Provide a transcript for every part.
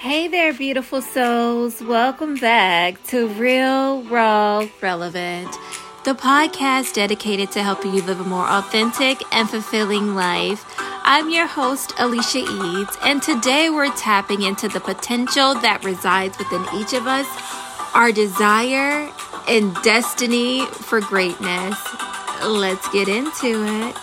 Hey there, beautiful souls. Welcome back to Real, Raw, Relevant, the podcast dedicated to helping you live a more authentic and fulfilling life. I'm your host, Alicia Eads, and today we're tapping into the potential that resides within each of us, our desire and destiny for greatness. Let's get into it.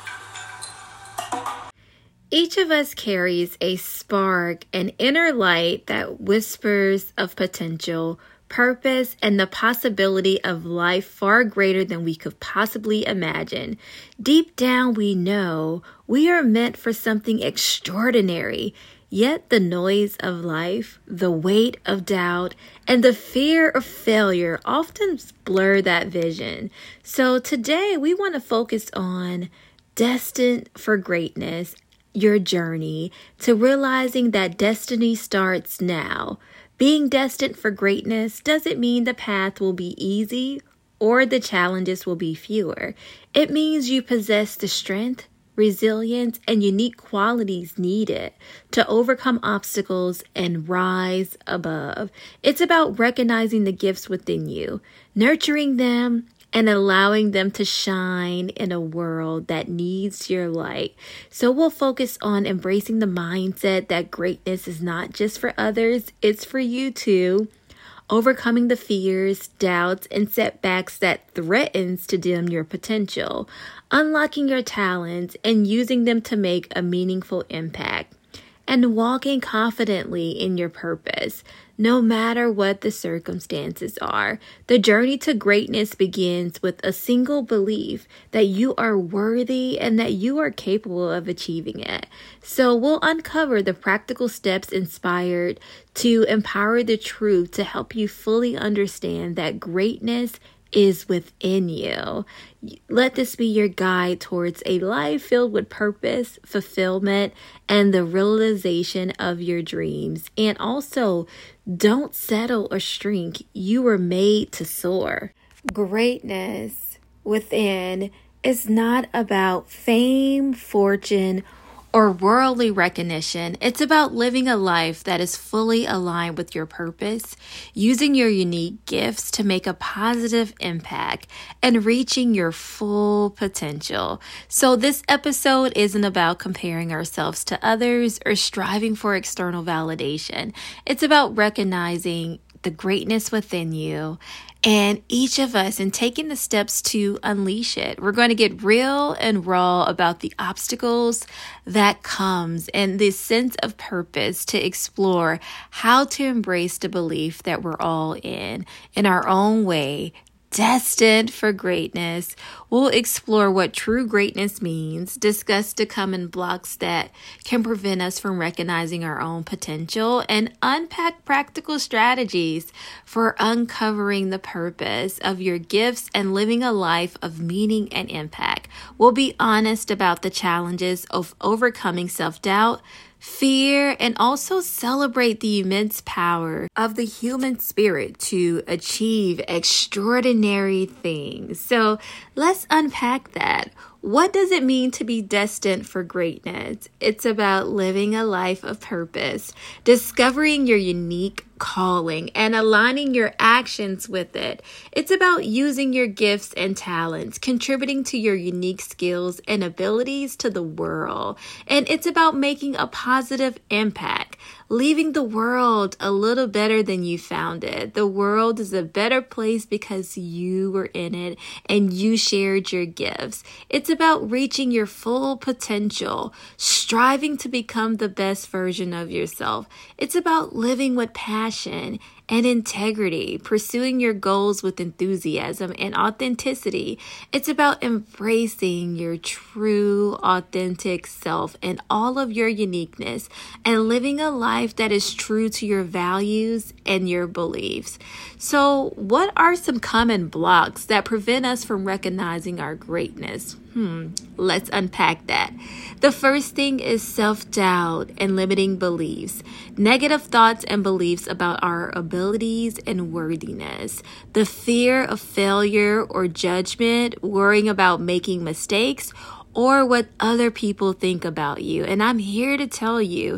Each of us carries a spark, an inner light that whispers of potential, purpose, and the possibility of life far greater than we could possibly imagine. Deep down, we know we are meant for something extraordinary. Yet the noise of life, the weight of doubt, and the fear of failure often blur that vision. So today we want to focus on destined for greatness, your journey to realizing that destiny starts now. Being destined for greatness doesn't mean the path will be easy or the challenges will be fewer. It means you possess the strength, resilience, and unique qualities needed to overcome obstacles and rise above. It's about recognizing the gifts within you, nurturing them, and allowing them to shine in a world that needs your light. So we'll focus on embracing the mindset that greatness is not just for others, it's for you too. Overcoming the fears, doubts, and setbacks that threatens to dim your potential. Unlocking your talents and using them to make a meaningful impact. And walking confidently in your purpose, no matter what the circumstances are. The journey to greatness begins with a single belief that you are worthy and that you are capable of achieving it. So we'll uncover the practical steps inspired to empower the truth to help you fully understand that greatness is within you. Let this be your guide towards a life filled with purpose, fulfillment, and the realization of your dreams. And also, don't settle or shrink. You were made to soar. Greatness within is not about fame, fortune, or worldly recognition. It's about living a life that is fully aligned with your purpose, using your unique gifts to make a positive impact, and reaching your full potential. So this episode isn't about comparing ourselves to others or striving for external validation. It's about recognizing the greatness within you and each of us and taking the steps to unleash it. We're going to get real and raw about the obstacles that comes and this sense of purpose to explore how to embrace the belief that we're all in our own way, destined for greatness. We'll explore what true greatness means, discuss the common blocks that can prevent us from recognizing our own potential, and unpack practical strategies for uncovering the purpose of your gifts and living a life of meaning and impact. We'll be honest about the challenges of overcoming self-doubt, fear, and also celebrate the immense power of the human spirit to achieve extraordinary things. So let's unpack that. What does it mean to be destined for greatness? It's about living a life of purpose, discovering your unique calling, and aligning your actions with it. It's about using your gifts and talents, contributing to your unique skills and abilities to the world. And it's about making a positive impact, leaving the world a little better than you found it. The world is a better place because you were in it and you shared your gifts. It's about reaching your full potential, striving to become the best version of yourself. It's about living with passion and integrity, pursuing your goals with enthusiasm and authenticity. It's about embracing your true, authentic self and all of your uniqueness and living a life that is true to your values and your beliefs. So, what are some common blocks that prevent us from recognizing our greatness? Let's unpack that. The first thing is self-doubt and limiting beliefs, negative thoughts and beliefs about our abilities and worthiness, the fear of failure or judgment, worrying about making mistakes, or what other people think about you. And I'm here to tell you,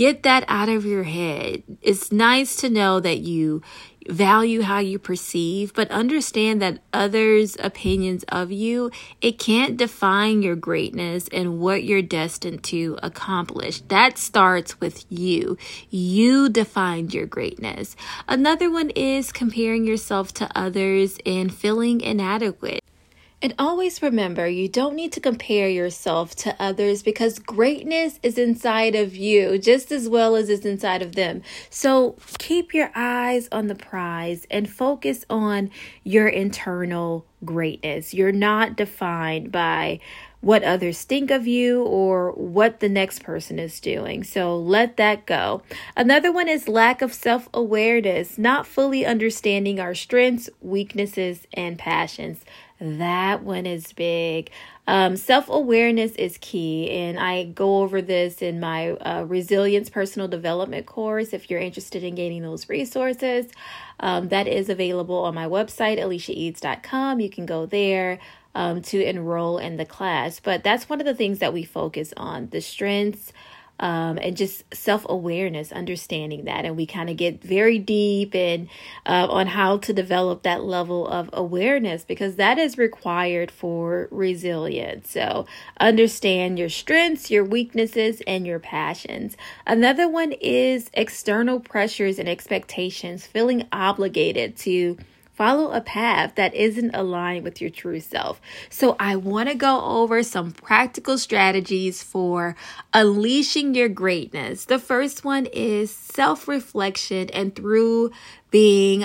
get that out of your head. It's nice to know that you value how you perceive, but understand that others' opinions of you, it can't define your greatness and what you're destined to accomplish. That starts with you. You defined your greatness. Another one is comparing yourself to others and feeling inadequate. And always remember, you don't need to compare yourself to others because greatness is inside of you just as well as it's inside of them. So keep your eyes on the prize and focus on your internal greatness. You're not defined by what others think of you or what the next person is doing. So let that go. Another one is lack of self-awareness, not fully understanding our strengths, weaknesses, and passions. That one is big. Self-awareness is key, and I go over this in my Resilience Personal Development course. If you're interested in gaining those resources, that is available on my website, aliciaeads.com. You can go there to enroll in the class. But that's one of the things that we focus on, the strengths, and just self-awareness, understanding that. And we kind of get very deep in on how to develop that level of awareness because that is required for resilience. So understand your strengths, your weaknesses, and your passions. Another one is external pressures and expectations, feeling obligated to follow a path that isn't aligned with your true self. So I want to go over some practical strategies for unleashing your greatness. The first one is self-reflection, and through being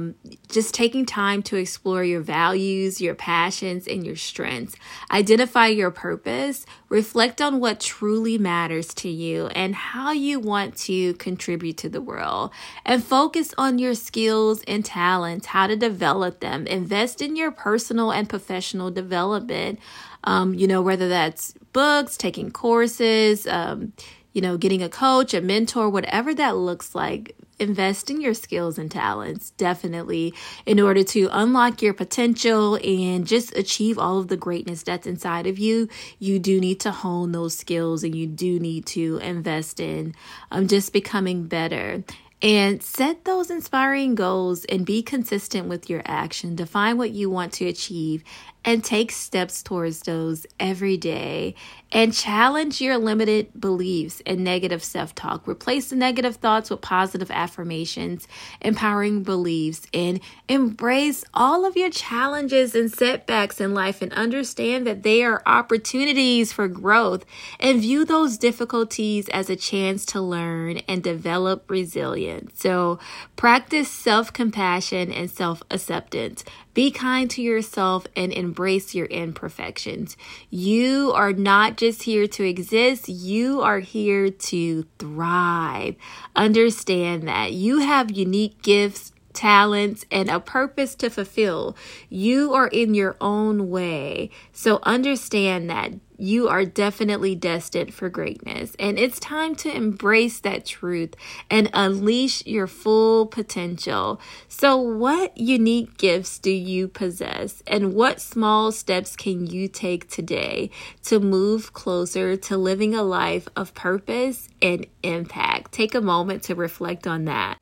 just taking time to explore your values, your passions, and your strengths. Identify your purpose, reflect on what truly matters to you and how you want to contribute to the world, and focus on your skills and talents, how to develop them. Invest in your personal and professional development, whether that's books, taking courses, getting a coach, a mentor, whatever that looks like. Invest in your skills and talents, definitely, in order to unlock your potential and just achieve all of the greatness that's inside of you. You do need to hone those skills, and you do need to invest in just becoming better. And set those inspiring goals and be consistent with your action. Define what you want to achieve and take steps towards those every day. And challenge your limited beliefs and negative self-talk. Replace the negative thoughts with positive affirmations, empowering beliefs, and embrace all of your challenges and setbacks in life and understand that they are opportunities for growth, and view those difficulties as a chance to learn and develop resilience. So practice self-compassion and self-acceptance. Be kind to yourself and embrace your imperfections. You are not just here to exist. You are here to thrive. Understand that you have unique gifts, talents, and a purpose to fulfill. You are in your own way. So understand that you are definitely destined for greatness. And it's time to embrace that truth and unleash your full potential. So what unique gifts do you possess? And what small steps can you take today to move closer to living a life of purpose and impact? Take a moment to reflect on that.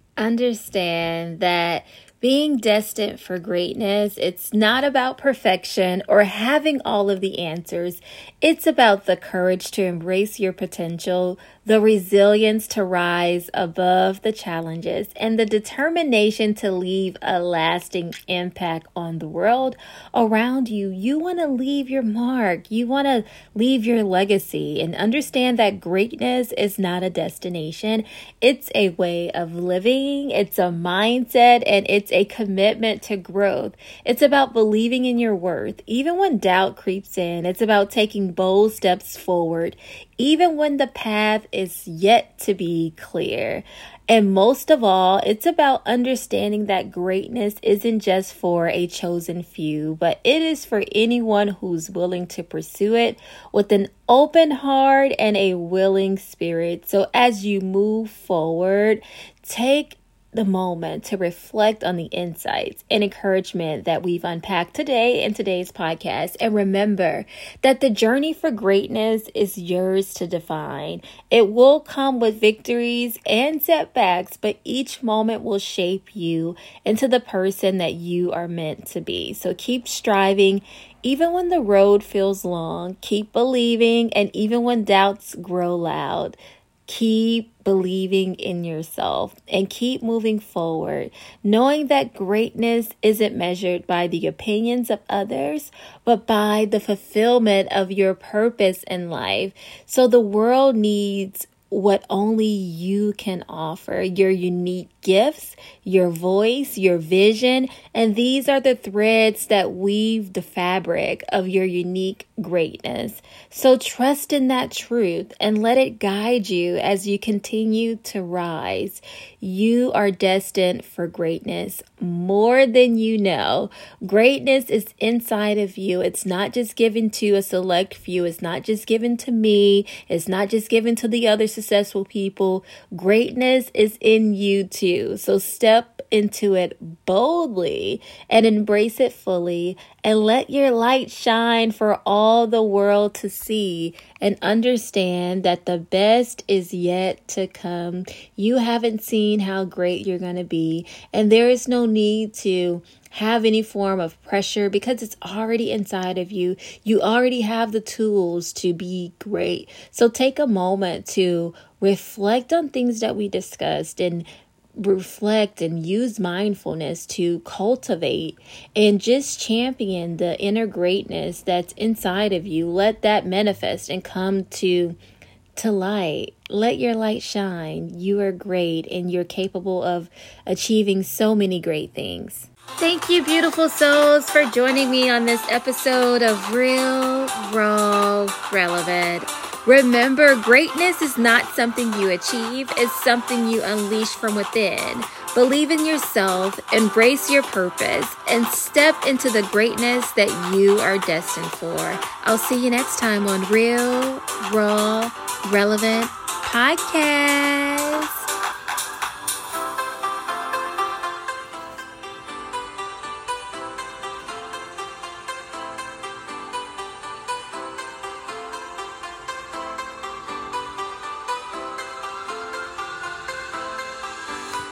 Understand that being destined for greatness, it's not about perfection or having all of the answers. It's about the courage to embrace your potential, the resilience to rise above the challenges, and the determination to leave a lasting impact on the world around you. You want to leave your mark. You want to leave your legacy, and understand that greatness is not a destination. It's a way of living. It's a mindset, and it's a commitment to growth. It's about believing in your worth, even when doubt creeps in. It's about taking bold steps forward, even when the path is yet to be clear. And most of all, it's about understanding that greatness isn't just for a chosen few, but it is for anyone who's willing to pursue it with an open heart and a willing spirit. So as you move forward, take the moment to reflect on the insights and encouragement that we've unpacked today in today's podcast. And remember that the journey for greatness is yours to define. It will come with victories and setbacks, but each moment will shape you into the person that you are meant to be. So keep striving. Even when the road feels long, keep believing. And even when doubts grow loud, keep believing in yourself and keep moving forward, knowing that greatness isn't measured by the opinions of others, but by the fulfillment of your purpose in life. So the world needs what only you can offer, your unique gifts, your voice, your vision, and these are the threads that weave the fabric of your unique greatness. So trust in that truth and let it guide you as you continue to rise. You are destined for greatness more than you know. Greatness is inside of you. It's not just given to a select few. It's not just given to me. It's not just given to the other successful people. Greatness is in you too. So step into it boldly and embrace it fully and let your light shine for all the world to see and understand that the best is yet to come. You haven't seen how great you're going to be, and there is no need to have any form of pressure because it's already inside of you. You already have the tools to be great. So take a moment to reflect on things that we discussed and reflect and use mindfulness to cultivate and just champion the inner greatness that's inside of you. Let that manifest and come to light. Let your light shine. You are great and you're capable of achieving so many great things. Thank you, beautiful souls, for joining me on this episode of Real, Raw, Relevant. Remember, greatness is not something you achieve, it's something you unleash from within. Believe in yourself, embrace your purpose, and step into the greatness that you are destined for. I'll see you next time on Real, Raw, Relevant Podcast.